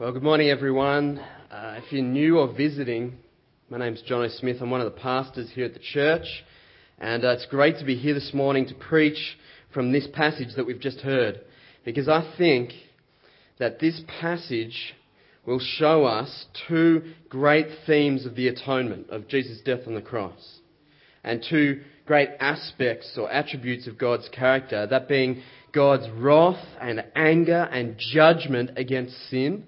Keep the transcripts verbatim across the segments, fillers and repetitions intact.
Well, good morning, everyone. Uh, if you're new or visiting, my name's Jono Smith. I'm one of the pastors here at the church, and uh, it's great to be here this morning to preach from this passage that we've just heard, because I think that this passage will show us two great themes of the atonement, of Jesus' death on the cross, and two great aspects or attributes of God's character, that being God's wrath and anger and judgment against sin,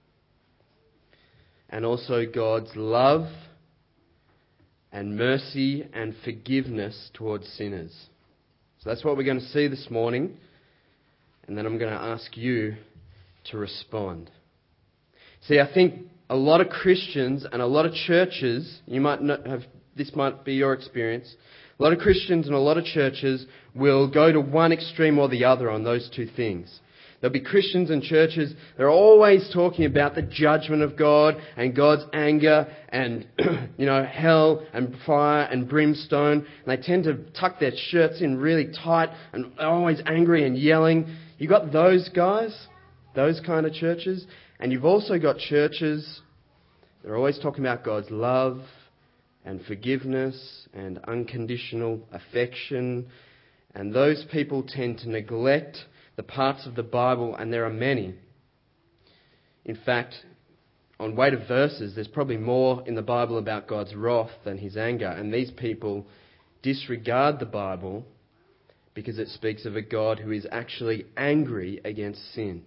and also God's love and mercy and forgiveness towards sinners. So that's what we're going to see this morning, and then I'm going to ask you to respond. See, I think a lot of Christians and a lot of churches, you might not have, this might be your experience, a lot of Christians and a lot of churches will go to one extreme or the other on those two things. There'll be Christians and churches, they're always talking about the judgment of God and God's anger and, you know, hell and fire and brimstone. And they tend to tuck their shirts in really tight and are always angry and yelling. You've got those guys, those kind of churches. And you've also got churches that are always talking about God's love and forgiveness and unconditional affection. And those people tend to neglect the parts of the Bible, and there are many. In fact, on weight of verses, there's probably more in the Bible about God's wrath than his anger. And these people disregard the Bible because it speaks of a God who is actually angry against sin.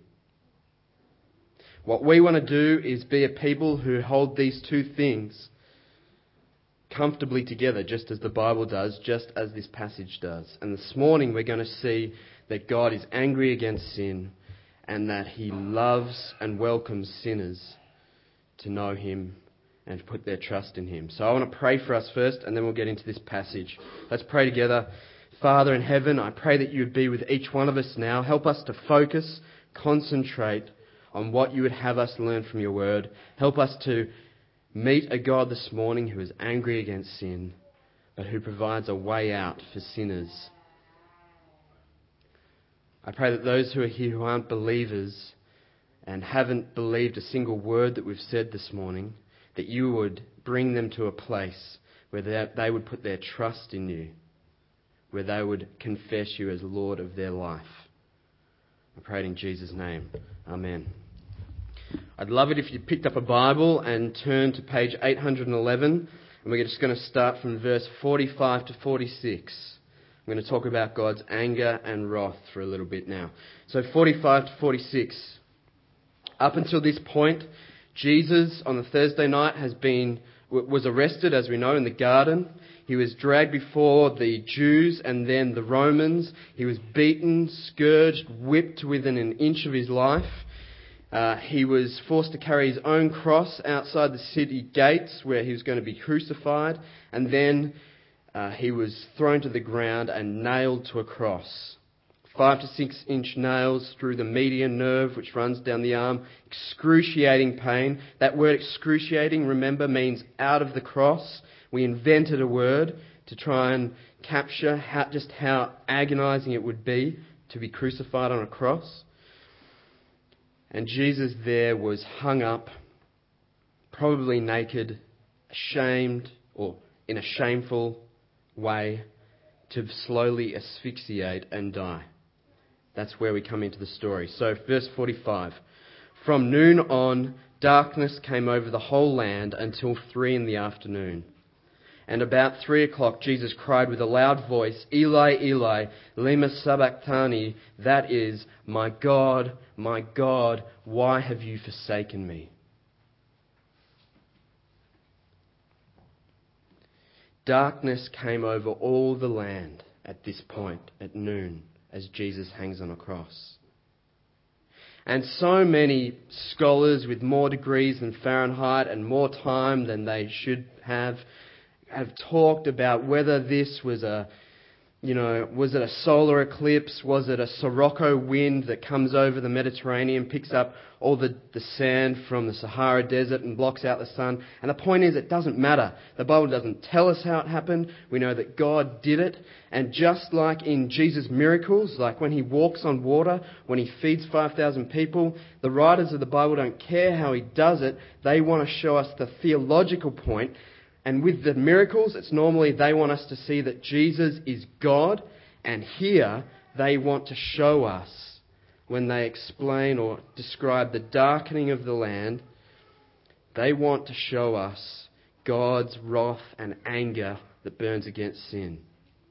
What we want to do is be a people who hold these two things comfortably together, just as the Bible does, just as this passage does. And this morning we're going to see that God is angry against sin and that he loves and welcomes sinners to know him and to put their trust in him. So I want to pray for us first, and then we'll get into this passage. Let's pray together. Father in heaven, I pray that you would be with each one of us now. Help us to focus, concentrate on what you would have us learn from your word. Help us to meet a God this morning who is angry against sin, but who provides a way out for sinners. I pray that those who are here who aren't believers and haven't believed a single word that we've said this morning, that you would bring them to a place where they, they would put their trust in you, where they would confess you as Lord of their life. I pray it in Jesus' name. Amen. I'd love it if you picked up a Bible and turned to page eight hundred eleven, and we're just going to start from verse forty-five to forty-six. I'm going to talk about God's anger and wrath for a little bit now. So forty-five to forty-six. Up until this point, Jesus on the Thursday night has been was arrested, as we know, in the garden. He was dragged before the Jews and then the Romans. He was beaten, scourged, whipped within an inch of his life. Uh, he was forced to carry his own cross outside the city gates where he was going to be crucified. And then uh, he was thrown to the ground and nailed to a cross. Five to six inch nails through the median nerve which runs down the arm. Excruciating pain. That word excruciating, remember, means out of the cross. We invented a word to try and capture how, just how agonizing it would be to be crucified on a cross. And Jesus there was hung up, probably naked, ashamed, or in a shameful way, to slowly asphyxiate and die. That's where we come into the story. So, verse forty-five. From noon on, darkness came over the whole land until three in the afternoon. And about three o'clock, Jesus cried with a loud voice, Eli, Eli, lema sabachthani, that is, my God, my God, why have you forsaken me? Darkness came over all the land at this point, at noon, as Jesus hangs on a cross. And so many scholars with more degrees than Fahrenheit and more time than they should have have talked about whether this was a You know, was it a solar eclipse? Was it a Sirocco wind that comes over the Mediterranean, picks up all the, the sand from the Sahara Desert and blocks out the sun? And the point is, it doesn't matter. The Bible doesn't tell us how it happened. We know that God did it. And just like in Jesus' miracles, like when he walks on water, when he feeds five thousand people, the writers of the Bible don't care how he does it. They want to show us the theological point. And with the miracles, it's normally they want us to see that Jesus is God. And here, they want to show us, when they explain or describe the darkening of the land, they want to show us God's wrath and anger that burns against sin.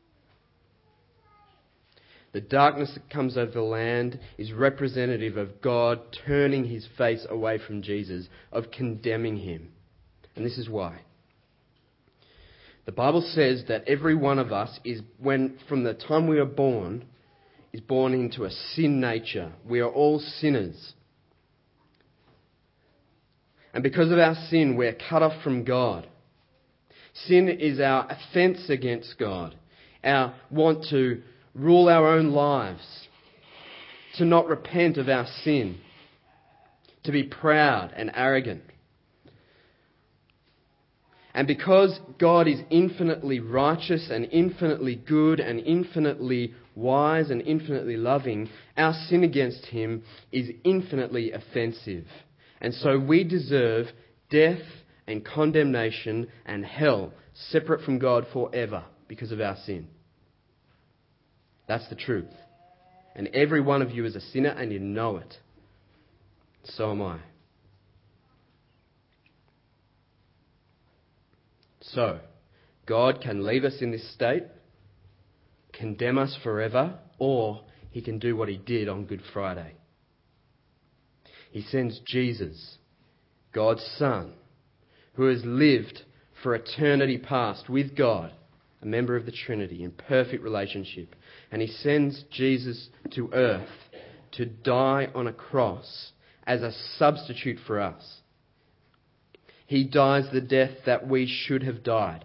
The darkness that comes over the land is representative of God turning his face away from Jesus, of condemning him. And this is why. The Bible says that every one of us is, when from the time we are born, is born into a sin nature. We are all sinners. And because of our sin, we're cut off from God. Sin is our offence against God, our want to rule our own lives, to not repent of our sin, to be proud and arrogant. And because God is infinitely righteous and infinitely good and infinitely wise and infinitely loving, our sin against him is infinitely offensive. And so we deserve death and condemnation and hell, separate from God forever because of our sin. That's the truth. And every one of you is a sinner and you know it. So am I. So, God can leave us in this state, condemn us forever, or he can do what he did on Good Friday. He sends Jesus, God's Son, who has lived for eternity past with God, a member of the Trinity, in perfect relationship. And he sends Jesus to earth to die on a cross as a substitute for us. He dies the death that we should have died.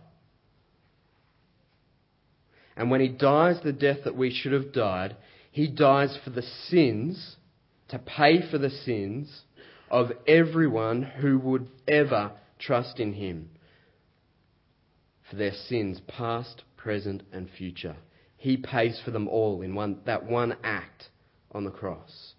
And when he dies the death that we should have died, he dies for the sins, to pay for the sins of everyone who would ever trust in him. For their sins, past, present and future. He pays for them all in one that one act on the cross.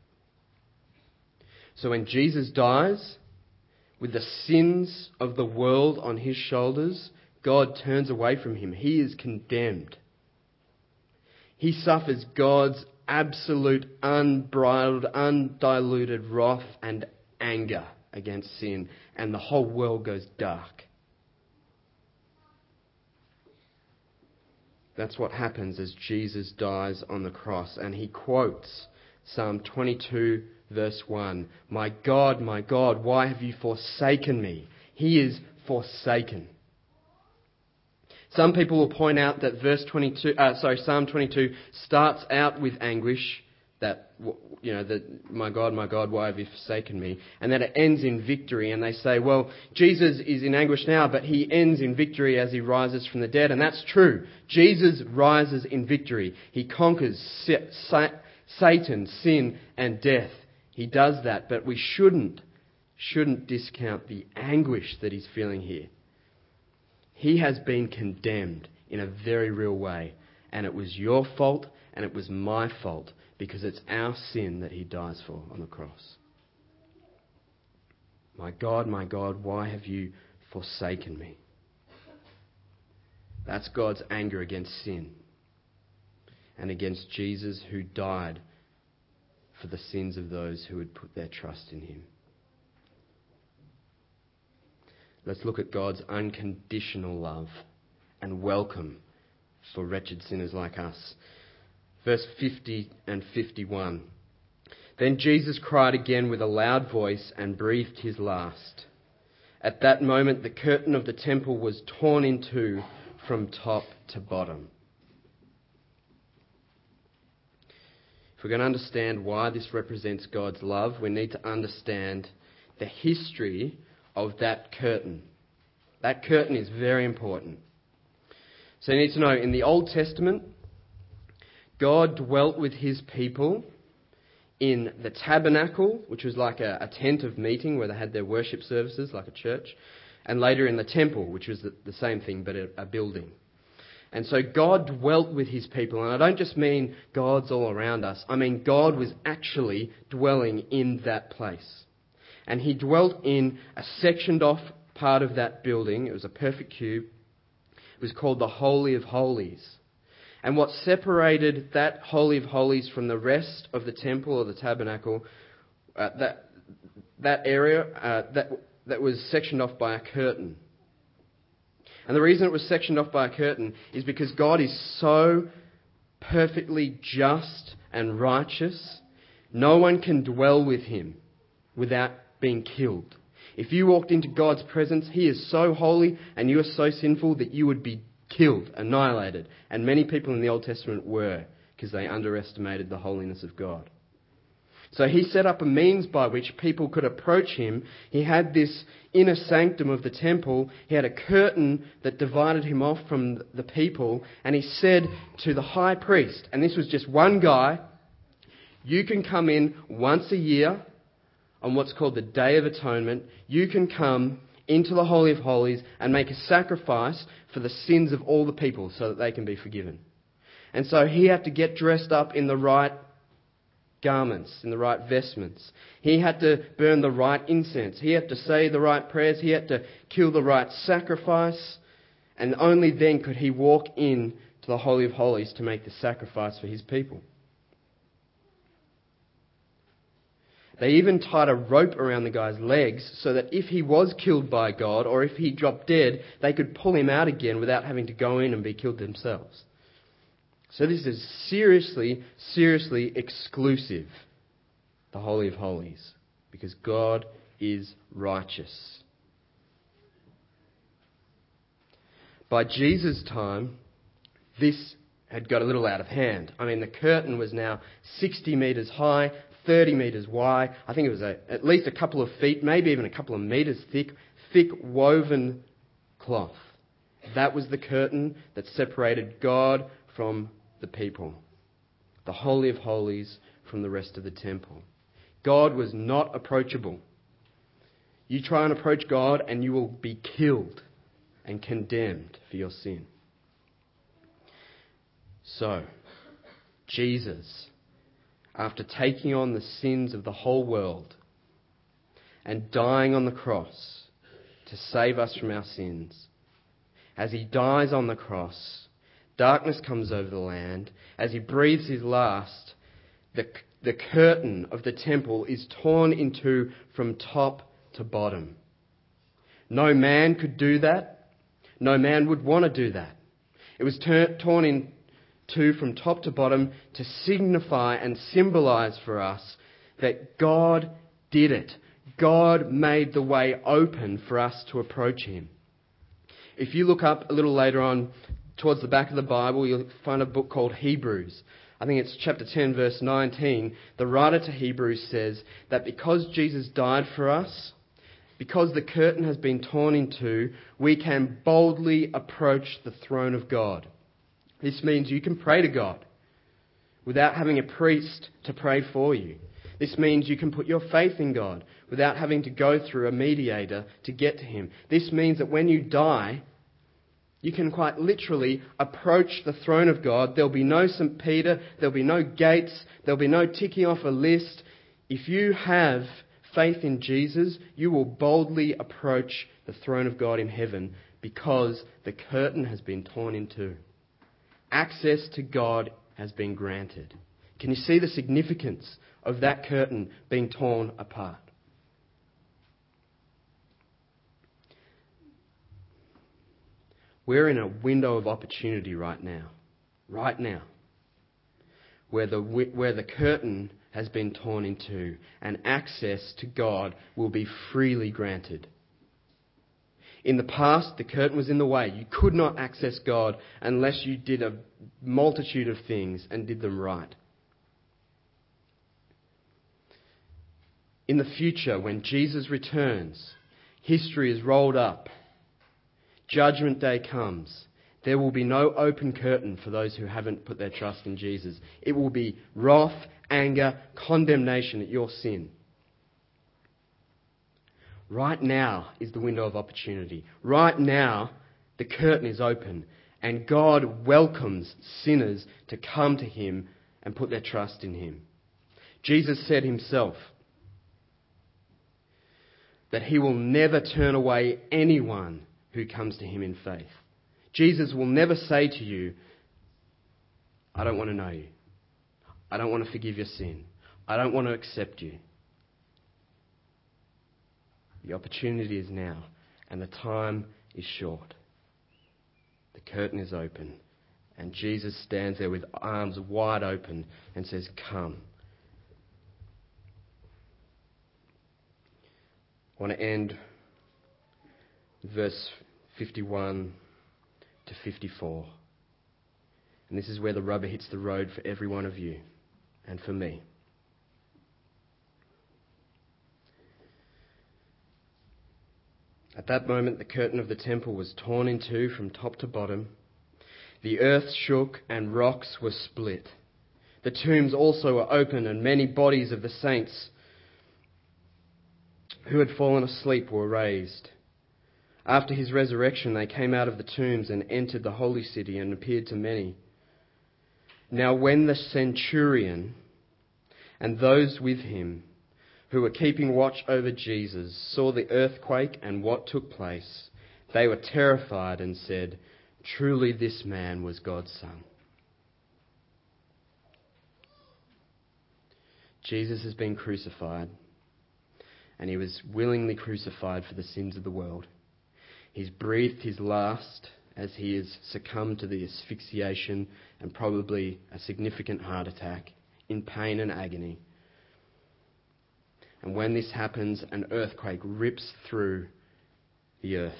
So when Jesus dies, with the sins of the world on his shoulders, God turns away from him. He is condemned. He suffers God's absolute, unbridled, undiluted wrath and anger against sin, and the whole world goes dark. That's what happens as Jesus dies on the cross. And he quotes Psalm twenty-two, verse one. My God, my God, why have you forsaken me? He is forsaken. Some people will point out that verse twenty-two, uh, sorry, Psalm twenty-two starts out with anguish. That, you know, that my God, my God, why have you forsaken me? And then it ends in victory. And they say, well, Jesus is in anguish now, but he ends in victory as he rises from the dead. And that's true. Jesus rises in victory. He conquers Satan, sin, and death. He does that, but we shouldn't, shouldn't discount the anguish that he's feeling here. He has been condemned in a very real way. And it was your fault and it was my fault, because it's our sin that he dies for on the cross. My God, my God, why have you forsaken me? That's God's anger against sin and against Jesus, who died for the sins of those who would put their trust in him. Let's look at God's unconditional love and welcome for wretched sinners like us. Verse fifty and fifty-one. Then Jesus cried again with a loud voice and breathed his last. At that moment the curtain of the temple was torn in two from top to bottom. If we're going to understand why this represents God's love, we need to understand the history of that curtain. That curtain is very important. So you need to know, in the Old Testament, God dwelt with his people in the tabernacle, which was like a, a tent of meeting where they had their worship services, like a church, and later in the temple, which was the, the same thing, but a, a building. And so God dwelt with his people. And I don't just mean God's all around us. I mean God was actually dwelling in that place. And he dwelt in a sectioned off part of that building. It was a perfect cube. It was called the Holy of Holies. And what separated that Holy of Holies from the rest of the temple or the tabernacle, uh, that that area, uh, that that was sectioned off by a curtain. And the reason it was sectioned off by a curtain is because God is so perfectly just and righteous, no one can dwell with him without being killed. If you walked into God's presence, he is so holy and you are so sinful that you would be killed, annihilated. And many people in the Old Testament were, because they underestimated the holiness of God. So he set up a means by which people could approach him. He had this inner sanctum of the temple. He had a curtain that divided him off from the people. And he said to the high priest, and this was just one guy, you can come in once a year on what's called the Day of Atonement. You can come into the Holy of Holies and make a sacrifice for the sins of all the people so that they can be forgiven. And so he had to get dressed up in the right garments, in the right vestments. He had to burn the right incense. He had to say the right prayers. He had to kill the right sacrifice. And only then could he walk in to the Holy of Holies to make the sacrifice for his people. They even tied a rope around the guy's legs so that if he was killed by God or if he dropped dead, they could pull him out again without having to go in and be killed themselves. So this is seriously, seriously exclusive, the Holy of Holies, because God is righteous. By Jesus' time, this had got a little out of hand. I mean, the curtain was now sixty metres high, thirty metres wide. I think it was a, at least a couple of feet, maybe even a couple of metres thick, thick woven cloth. That was the curtain that separated God from the people, the Holy of Holies from the rest of the temple. God was not approachable. You try and approach God and you will be killed and condemned for your sin. So, Jesus, after taking on the sins of the whole world and dying on the cross to save us from our sins, as he dies on the cross, darkness comes over the land. As he breathes his last, the, the curtain of the temple is torn in two from top to bottom. No man could do that. No man would want to do that. It was ter- torn in two from top to bottom to signify and symbolise for us that God did it. God made the way open for us to approach him. If you look up a little later on, towards the back of the Bible, you'll find a book called Hebrews. I think it's chapter ten, verse nineteen. The writer to Hebrews says that because Jesus died for us, because the curtain has been torn in two, we can boldly approach the throne of God. This means you can pray to God without having a priest to pray for you. This means you can put your faith in God without having to go through a mediator to get to him. This means that when you die, you can quite literally approach the throne of God. There'll be no Saint Peter. There'll be no gates. There'll be no ticking off a list. If you have faith in Jesus, you will boldly approach the throne of God in heaven because the curtain has been torn in two. Access to God has been granted. Can you see the significance of that curtain being torn apart? We're in a window of opportunity right now, right now, where the where the curtain has been torn in two and access to God will be freely granted. In the past, the curtain was in the way. You could not access God unless you did a multitude of things and did them right. In the future, when Jesus returns, history is rolled up. Judgment Day comes. There will be no open curtain for those who haven't put their trust in Jesus. It will be wrath, anger, condemnation at your sin. Right now is the window of opportunity. Right now, the curtain is open, and God welcomes sinners to come to him and put their trust in him. Jesus said himself that he will never turn away anyone who comes to him in faith. Jesus will never say to you, I don't want to know you. I don't want to forgive your sin. I don't want to accept you. The opportunity is now, and the time is short. The curtain is open, and Jesus stands there with arms wide open and says, come. I want to end with verse fifty-one to fifty-four. And this is where the rubber hits the road for every one of you and for me. At that moment, the curtain of the temple was torn in two from top to bottom. The earth shook and rocks were split. The tombs also were opened, and many bodies of the saints who had fallen asleep were raised. After his resurrection, they came out of the tombs and entered the holy city and appeared to many. Now when the centurion and those with him who were keeping watch over Jesus saw the earthquake and what took place, they were terrified and said, truly this man was God's son. Jesus has been crucified, and he was willingly crucified for the sins of the world. He's breathed his last as he has succumbed to the asphyxiation and probably a significant heart attack in pain and agony. And when this happens, an earthquake rips through the earth.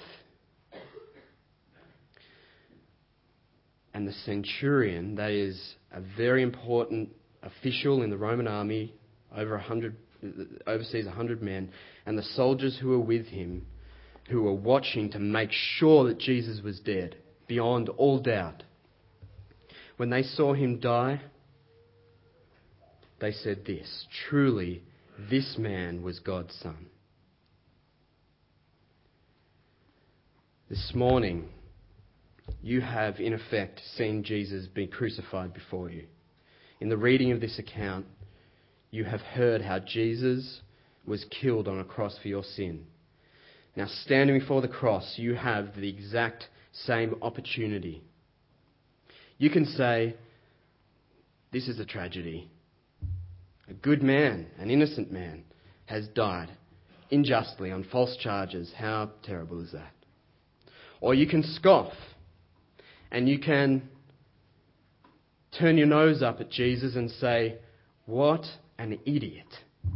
And the centurion, that is a very important official in the Roman army, over a hundred, oversees a hundred men, and the soldiers who were with him, who were watching to make sure that Jesus was dead, beyond all doubt. When they saw him die, they said this, truly, this man was God's son. This morning, you have in effect seen Jesus be crucified before you. In the reading of this account, you have heard how Jesus was killed on a cross for your sin. Now, standing before the cross, you have the exact same opportunity. You can say, this is a tragedy. A good man, an innocent man, has died unjustly on false charges. How terrible is that? Or you can scoff and you can turn your nose up at Jesus and say, what an idiot.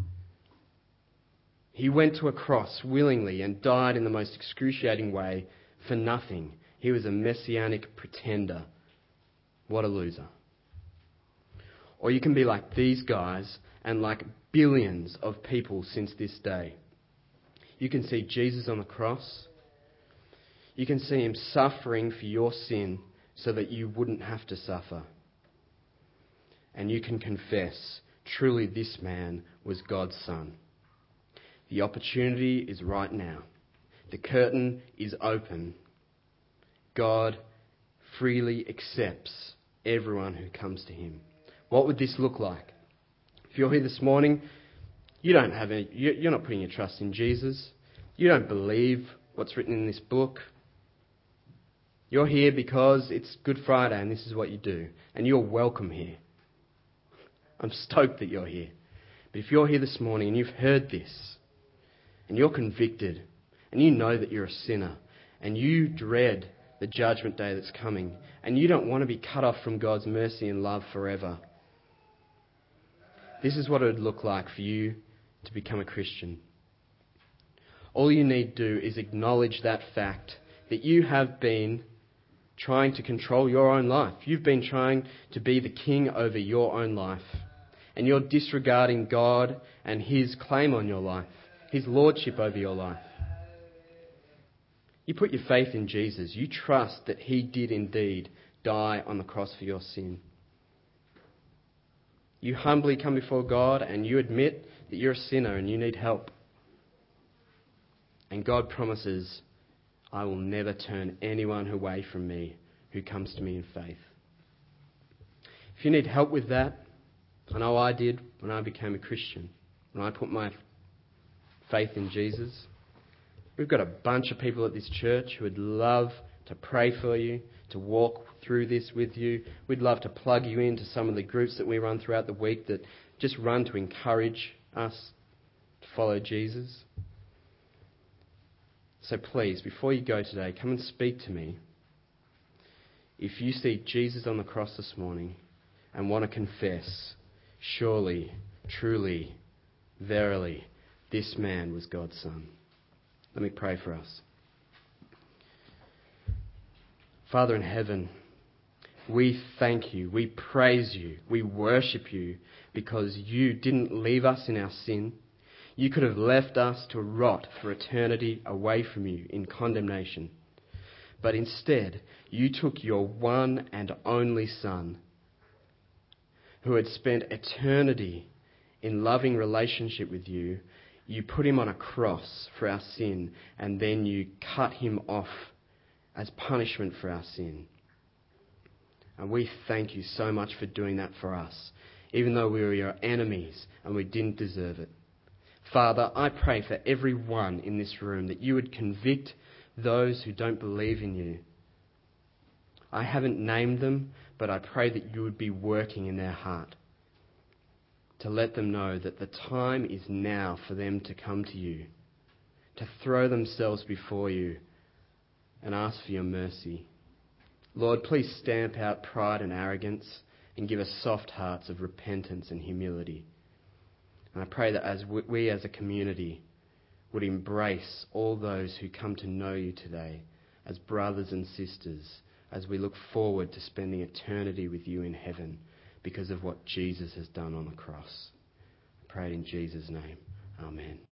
He went to a cross willingly and died in the most excruciating way for nothing. He was a messianic pretender. What a loser. Or you can be like these guys and like billions of people since this day. You can see Jesus on the cross. You can see him suffering for your sin so that you wouldn't have to suffer. And you can confess, truly this man was God's son. The opportunity is right now. The curtain is open. God freely accepts everyone who comes to him. What would this look like? If you're here this morning, you don't have any, you're not putting your trust in Jesus. You don't believe what's written in this book. You're here because it's Good Friday and this is what you do. And you're welcome here. I'm stoked that you're here. But if you're here this morning and you've heard this, and you're convicted, and you know that you're a sinner, and you dread the judgment day that's coming, and you don't want to be cut off from God's mercy and love forever, this is what it would look like for you to become a Christian. All you need to do is acknowledge that fact that you have been trying to control your own life. You've been trying to be the king over your own life, and you're disregarding God and his claim on your life, his lordship over your life. You put your faith in Jesus. You trust that he did indeed die on the cross for your sin. You humbly come before God and you admit that you're a sinner and you need help. And God promises, I will never turn anyone away from me who comes to me in faith. If you need help with that, I know I did when I became a Christian, when I put my faith in Jesus. We've got a bunch of people at this church who would love to pray for you, to walk through this with you. We'd love to plug you into some of the groups that we run throughout the week that just run to encourage us to follow Jesus. So please, before you go today, come and speak to me. If you see Jesus on the cross this morning and want to confess, surely, truly, verily, this man was God's Son. Let me pray for us. Father in heaven, we thank you, we praise you, we worship you because you didn't leave us in our sin. You could have left us to rot for eternity away from you in condemnation. But instead, you took your one and only Son, who had spent eternity in loving relationship with you. You put him on a cross for our sin, and then you cut him off as punishment for our sin. And we thank you so much for doing that for us, even though we were your enemies and we didn't deserve it. Father, I pray for everyone in this room that you would convict those who don't believe in you. I haven't named them, but I pray that you would be working in their heart to let them know that the time is now for them to come to you, to throw themselves before you and ask for your mercy. Lord, please stamp out pride and arrogance and give us soft hearts of repentance and humility. And I pray that as we as a community would embrace all those who come to know you today as brothers and sisters, as we look forward to spending eternity with you in heaven because of what Jesus has done on the cross. I pray it in Jesus' name. Amen.